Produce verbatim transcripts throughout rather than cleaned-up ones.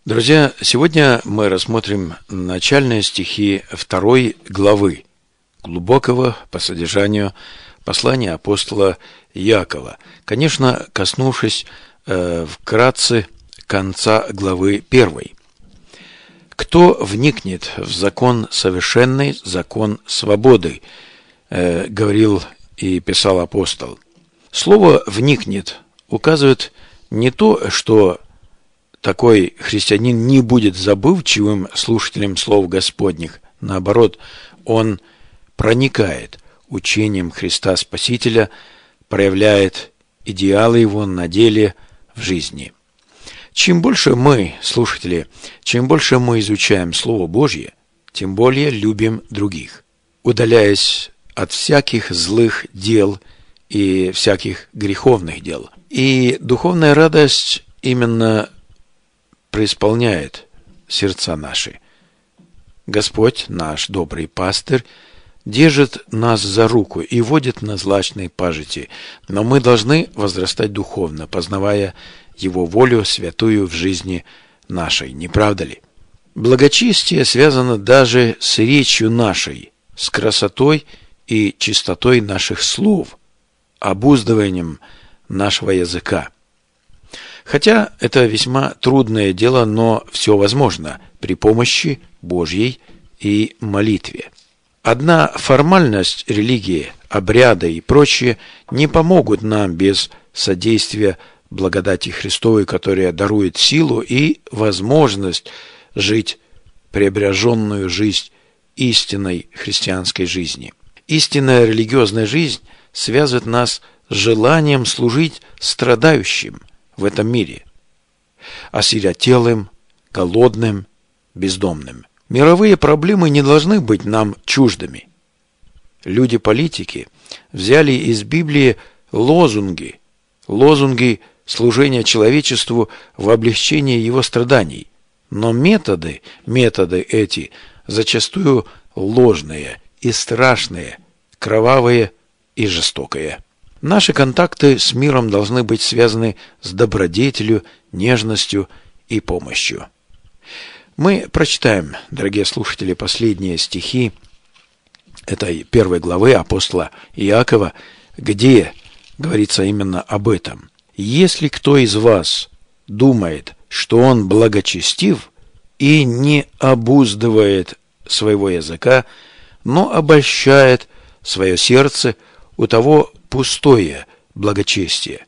Друзья, сегодня мы рассмотрим начальные стихи второй главы глубокого по содержанию послания апостола Иакова, конечно, коснувшись э, вкратце конца главы первой. «Кто вникнет в закон совершенный, закон свободы», э, говорил и писал апостол. Слово «вникнет» указывает не то, что такой христианин не будет забывчивым слушателем слов Господних. Наоборот, он проникает учением Христа Спасителя, проявляет идеалы его на деле в жизни. Чем больше мы, слушатели, чем больше мы изучаем Слово Божье, тем более любим других, удаляясь от всяких злых дел и всяких греховных дел. И духовная радость именно преисполняет сердца наши. Господь, наш добрый пастырь, держит нас за руку и водит на злачные пажити, но мы должны возрастать духовно, познавая Его волю святую в жизни нашей, не правда ли? Благочестие связано даже с речью нашей, с красотой и чистотой наших слов, обуздыванием нашего языка. Хотя это весьма трудное дело, но все возможно при помощи Божьей и молитве. Одна формальность религии, обряды и прочее не помогут нам без содействия благодати Христовой, которая дарует силу и возможность жить преображенную жизнь истинной христианской жизни. Истинная религиозная жизнь связывает нас с желанием служить страдающим в этом мире, осиротелым, голодным, бездомным. Мировые проблемы не должны быть нам чуждыми. Люди-политики взяли из Библии лозунги, лозунги служения человечеству в облегчении его страданий. Но методы, методы эти зачастую ложные и страшные, кровавые и жестокие. Наши контакты с миром должны быть связаны с добродетелью, нежностью и помощью. Мы прочитаем, дорогие слушатели, последние стихи этой первой главы апостола Иакова, где говорится именно об этом. «Если кто из вас думает, что он благочестив и не обуздывает своего языка, но обольщает свое сердце, у того пустое благочестие.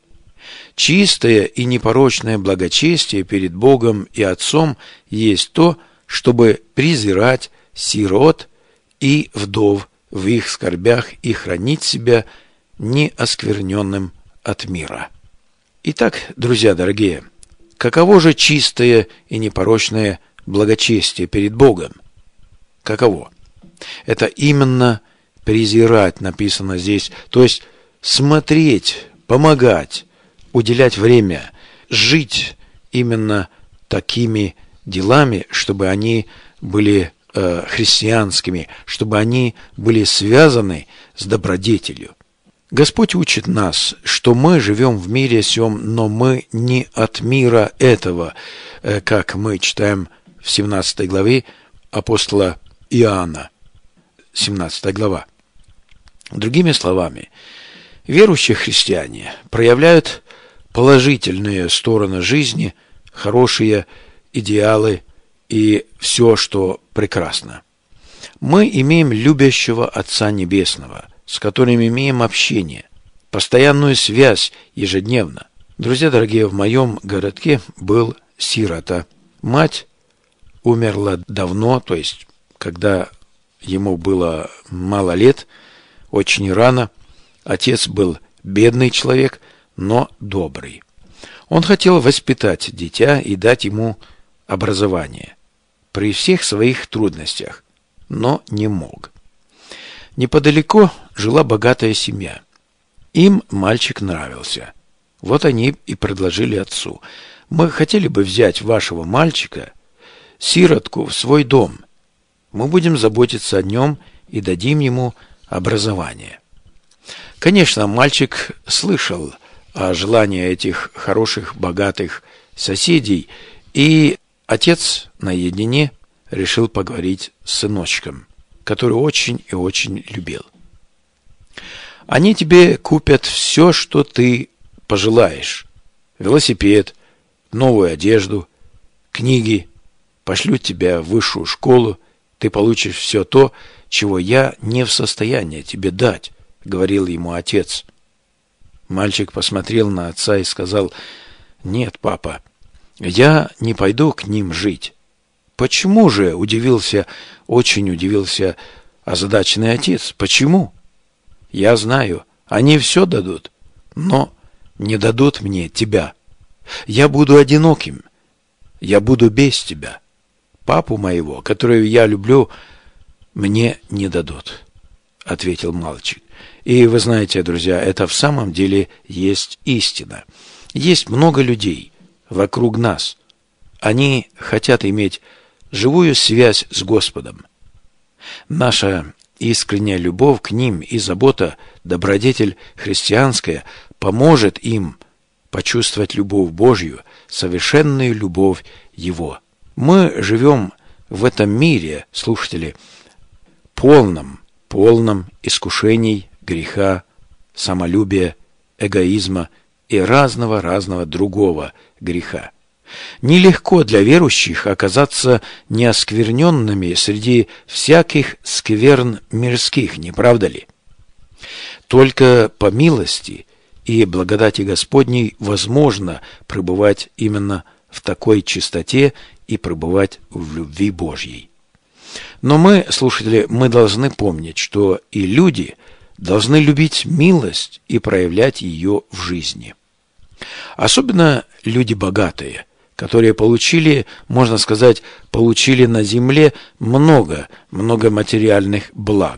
Чистое и непорочное благочестие перед Богом и Отцом есть то, чтобы презирать сирот и вдов в их скорбях и хранить себя неоскверненным от мира». Итак, друзья дорогие, каково же чистое и непорочное благочестие перед Богом? Каково? Это именно презирать, написано здесь, то есть смотреть, помогать, уделять время, жить именно такими делами, чтобы они были э, христианскими, чтобы они были связаны с добродетелью. Господь учит нас, что мы живем в мире сем, но мы не от мира этого, э, как мы читаем в семнадцатой главе апостола Иоанна, семнадцатая глава. Другими словами, верующие христиане проявляют положительные стороны жизни, хорошие идеалы и все, что прекрасно. Мы имеем любящего Отца Небесного, с которым имеем общение, постоянную связь ежедневно. Друзья дорогие, в моем городке был сирота. Мать умерла давно, то есть когда ему было мало лет, очень рано. Отец был бедный человек, но добрый. Он хотел воспитать дитя и дать ему образование при всех своих трудностях, но не мог. Неподалеку жила богатая семья. Им мальчик нравился. Вот они и предложили отцу: «Мы хотели бы взять вашего мальчика, сиротку, в свой дом. Мы будем заботиться о нем и дадим ему образование». Конечно, мальчик слышал о желании этих хороших, богатых соседей, и Отец наедине решил поговорить с сыночком, который очень и очень любил. Они тебе купят все, что ты пожелаешь. Велосипед, новую одежду, книги, пошлют тебя в высшую школу, ты получишь все то, чего я не в состоянии тебе дать, говорил ему отец. Мальчик посмотрел на отца и сказал: «Нет, папа, я не пойду к ним жить». «Почему же?» – удивился, очень удивился озадаченный отец. «Почему?» «Я знаю, они все дадут, но не дадут мне тебя. Я буду одиноким, я буду без тебя. Папу моего, которого я люблю, мне не дадут», – ответил мальчик. И вы знаете, друзья, это в самом деле есть истина. Есть много людей вокруг нас. Они хотят иметь живую связь с Господом. Наша искренняя любовь к ним и забота, добродетель христианская поможет им почувствовать любовь Божью, совершенную любовь Его. Мы живем в этом мире, слушатели, полном, полном искушений, греха, самолюбия, эгоизма и разного-разного другого греха. Нелегко для верующих оказаться неоскверненными среди всяких скверн мирских, не правда ли? Только по милости и благодати Господней возможно пребывать именно в такой чистоте и пребывать в любви Божьей. Но мы, слушатели, мы должны помнить, что и люди должны любить милость и проявлять ее в жизни. Особенно люди богатые, которые получили, можно сказать, получили на земле много, много материальных благ.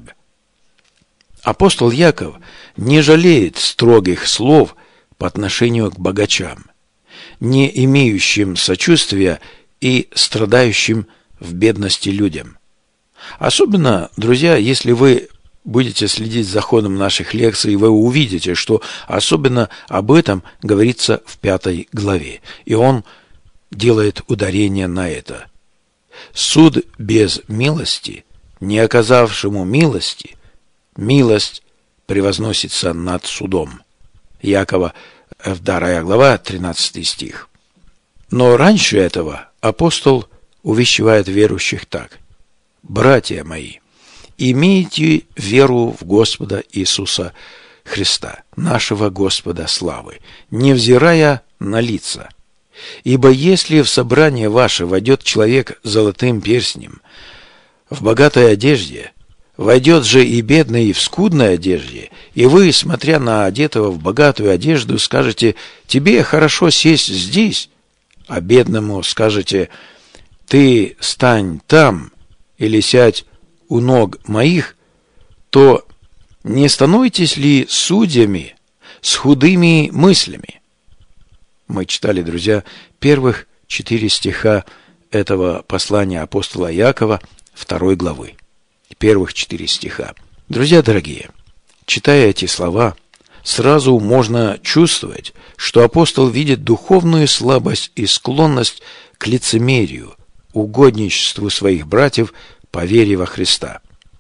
Апостол Яков не жалеет строгих слов по отношению к богачам, не имеющим сочувствия и страдающим в бедности людям. Особенно, друзья, если вы будете следить за ходом наших лекций, вы увидите, что особенно об этом говорится в пятой главе. И он делает ударение на это. Суд без милости, не оказавшему милости, милость превозносится над судом. Якова, вторая глава, тринадцатый стих. Но раньше этого апостол увещевает верующих так: «Братья мои, имейте веру в Господа Иисуса Христа, нашего Господа славы, невзирая на лица. Ибо если в собрание ваше войдет человек с золотым перстнем, в богатой одежде, войдет же и бедный в скудной одежде, и вы, смотря на одетого в богатую одежду, скажете: тебе хорошо сесть здесь, а бедному скажете: ты стань там или сядь у ног моих, то не становитесь ли судьями с худыми мыслями?» Мы читали, друзья, первых четыре стиха этого послания апостола Якова второй главы. Первых четыре стиха. Друзья дорогие, читая эти слова, сразу можно чувствовать, что апостол видит духовную слабость и склонность к лицемерию, угодничеству своих братьев по вере во Христа.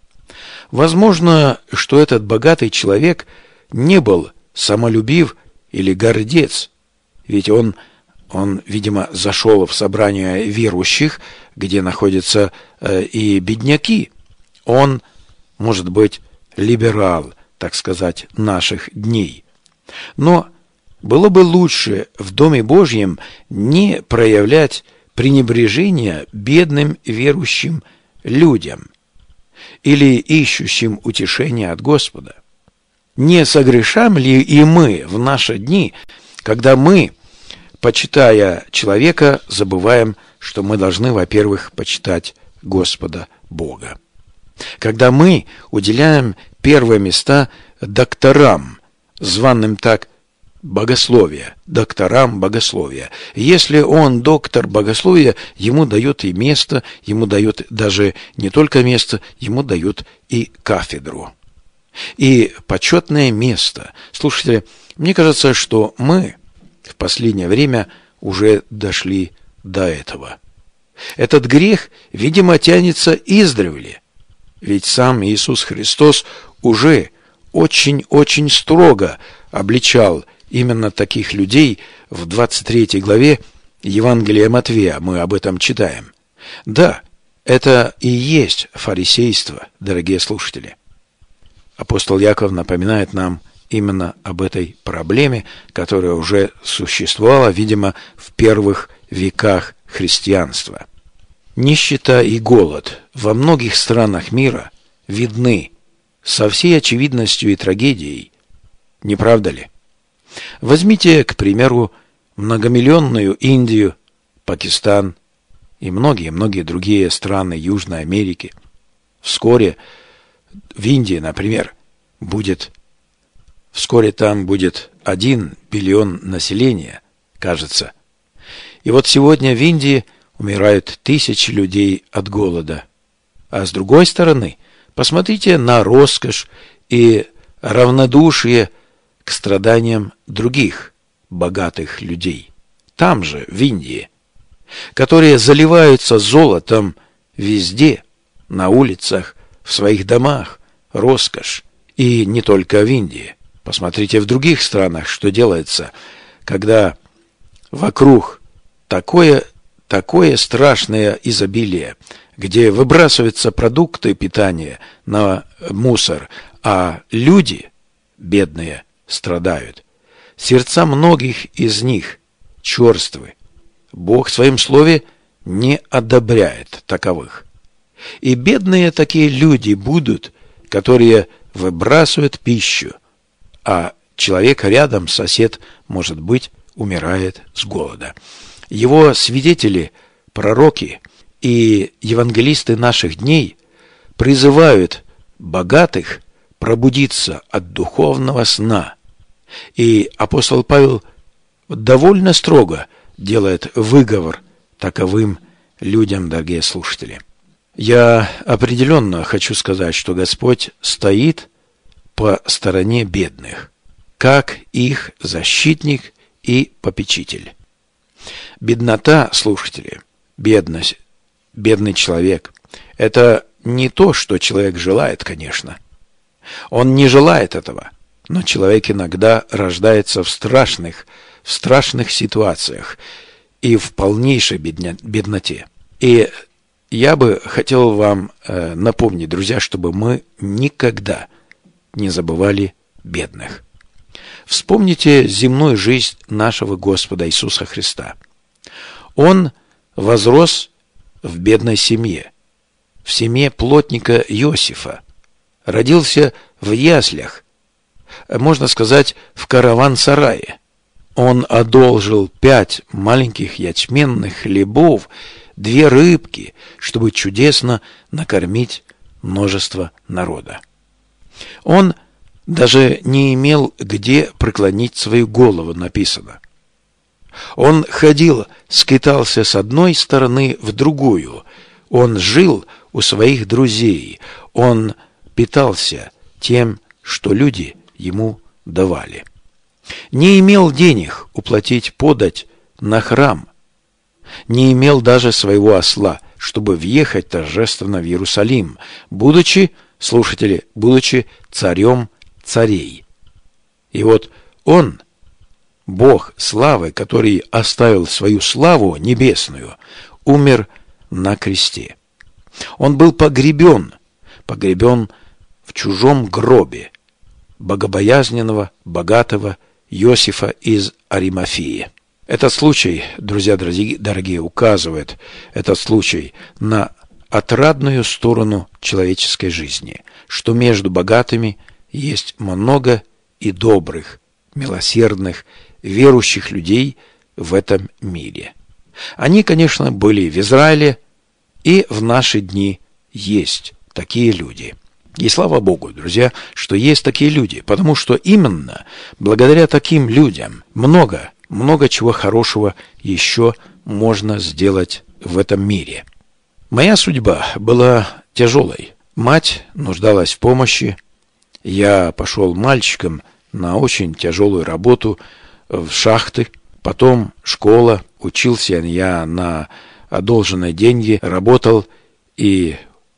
Возможно, что этот богатый человек не был самолюбив или гордец, ведь он, он, видимо, зашел в собрание верующих, где находятся э, и бедняки. Он, может быть, либерал, так сказать, наших дней. Но было бы лучше в Доме Божьем не проявлять пренебрежения бедным верующим людям или ищущим утешения от Господа. Не согрешаем ли и мы в наши дни, когда мы, почитая человека, забываем, что мы должны, во-первых, почитать Господа Бога? Когда мы уделяем первые места докторам, званым так богословия, докторам богословия. Если он доктор богословия, ему дают и место, ему дают даже не только место, ему дают и кафедру. И почетное место. Слушайте, мне кажется, что мы в последнее время уже дошли до этого. Этот грех, видимо, тянется издревле. Ведь сам Иисус Христос уже очень-очень строго обличал именно таких людей в двадцать третьей главе Евангелия Матвея. Мы об этом читаем. Да, это и есть фарисейство, дорогие слушатели. Апостол Яков напоминает нам именно об этой проблеме, которая уже существовала, видимо, в первых веках христианства. Нищета и голод во многих странах мира видны со всей очевидностью и трагедией, не правда ли? Возьмите, к примеру, многомиллионную Индию, Пакистан и многие-многие другие страны Южной Америки. Вскоре в Индии, например, будет, вскоре там будет один биллион населения, кажется. И вот сегодня в Индии умирают тысячи людей от голода. А с другой стороны, посмотрите на роскошь и равнодушие к страданиям других богатых людей. Там же, в Индии, которые заливаются золотом везде, на улицах, в своих домах, роскошь. И не только в Индии. Посмотрите в других странах, что делается, когда вокруг такое, такое страшное изобилие, где выбрасываются продукты питания на мусор, а люди, бедные, страдают. Сердца многих из них черствы. Бог в своем слове не одобряет таковых. И бедные такие люди будут, которые выбрасывают пищу, а человек рядом, сосед, может быть, умирает с голода. Его свидетели, пророки и евангелисты наших дней призывают богатых пробудиться от духовного сна. И апостол Павел довольно строго делает выговор таковым людям, дорогие слушатели. Я определенно хочу сказать, что Господь стоит по стороне бедных, как их защитник и попечитель. Беднота, слушатели, бедность, бедный человек – это не то, что человек желает, конечно. Он не желает этого, но человек иногда рождается в страшных, в страшных ситуациях и в полнейшей бедноте. И я бы хотел вам э, напомнить, друзья, чтобы мы никогда не забывали бедных. Вспомните земную жизнь нашего Господа Иисуса Христа. Он возрос в бедной семье, в семье плотника Иосифа, родился в яслях, можно сказать, в караван-сарае. Он одолжил пять маленьких ячменных хлебов, две рыбки, чтобы чудесно накормить множество народа. Он даже не имел где преклонить свою голову, написано. Он ходил, скитался с одной стороны в другую. Он жил у своих друзей. Он питался тем, что люди ему давали. Не имел денег уплатить подать на храм. Не имел даже своего осла, чтобы въехать торжественно в Иерусалим, будучи, слушатели, будучи царем царей. И вот он, Бог славы, который оставил свою славу небесную, умер на кресте. Он был погребен, погребен в чужом гробе богобоязненного, богатого Иосифа из Аримафеи. Этот случай, друзья дорогие, указывает этот случай на отрадную сторону человеческой жизни, что между богатыми есть много и добрых, милосердных, верующих людей в этом мире. Они, конечно, были в Израиле, и в наши дни есть такие люди. И слава Богу, друзья, что есть такие люди, потому что именно благодаря таким людям много, много чего хорошего еще можно сделать в этом мире. Моя судьба была тяжелой. Мать нуждалась в помощи. Я пошел мальчиком на очень тяжелую работу в шахты. Потом школа. Учился я на одолженные деньги, работал и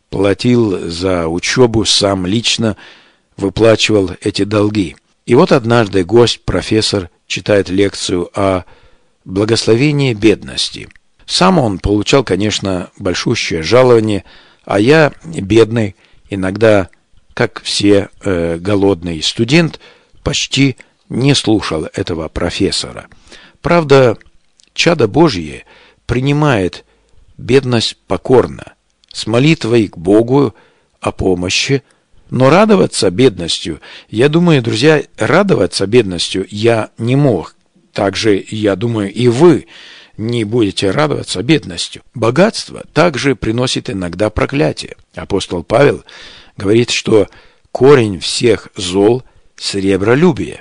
платил за учебу, сам лично выплачивал эти долги. И вот однажды гость, профессор, читает лекцию о благословении бедности. Сам он получал, конечно, большущее жалование, а я, бедный, иногда, как все, э, голодный студент, почти не слушал этого профессора. Правда, чадо Божье принимает бедность покорно, с молитвой к Богу о помощи, но радоваться бедностью, я думаю, друзья, радоваться бедностью я не мог. Также, я думаю, и вы не будете радоваться бедностью. Богатство также приносит иногда проклятие. Апостол Павел говорит, что корень всех зол – сребролюбие.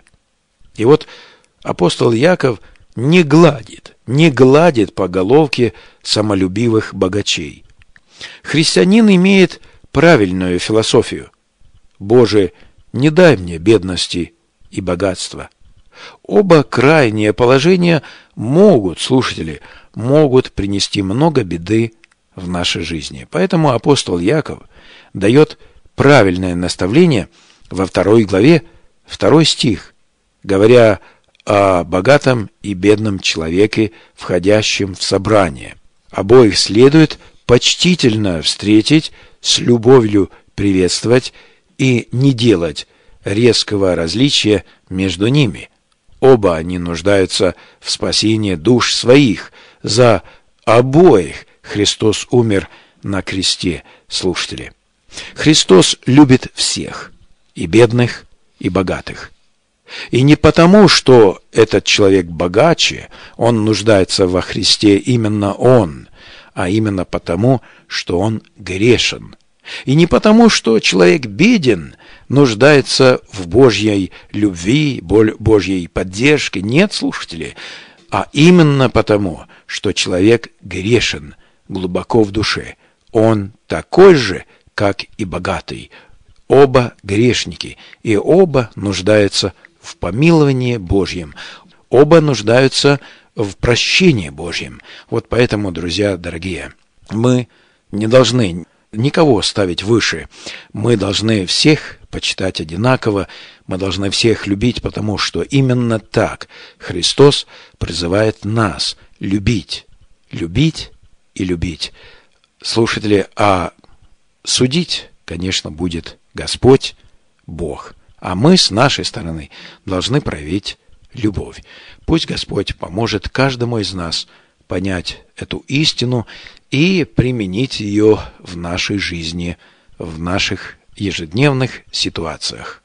И вот апостол Яков не гладит, не гладит по головке самолюбивых богачей. Христианин имеет правильную философию. «Боже, не дай мне бедности и богатства». Оба крайние положения могут, слушатели, могут принести много беды в нашей жизни. Поэтому апостол Яков дает правильное наставление во второй главе, второй стих, говоря о богатом и бедном человеке, входящем в собрание. Обоих следует почтительно встретить, с любовью приветствовать и не делать резкого различия между ними. Оба они нуждаются в спасении душ своих. За обоих Христос умер на кресте, слушатели. Христос любит всех, и бедных, и богатых. И не потому, что этот человек богаче, он нуждается во Христе именно он, а именно потому, что он грешен. И не потому, что человек беден, нуждается в Божьей любви, Божьей поддержке. Нет, слушатели, а именно потому, что человек грешен глубоко в душе. Он такой же, как и богатый. Оба грешники, и оба нуждаются в помиловании Божьем. Оба нуждаются в прощении Божьем. Вот поэтому, друзья дорогие, мы не должны никого ставить выше. Мы должны всех почитать одинаково, мы должны всех любить, потому что именно так Христос призывает нас любить, любить и любить. Слушатели, а судить, конечно, будет Господь, Бог, а мы с нашей стороны должны проявить любовь. Пусть Господь поможет каждому из нас понять эту истину и применить ее в нашей жизни, в наших ежедневных ситуациях.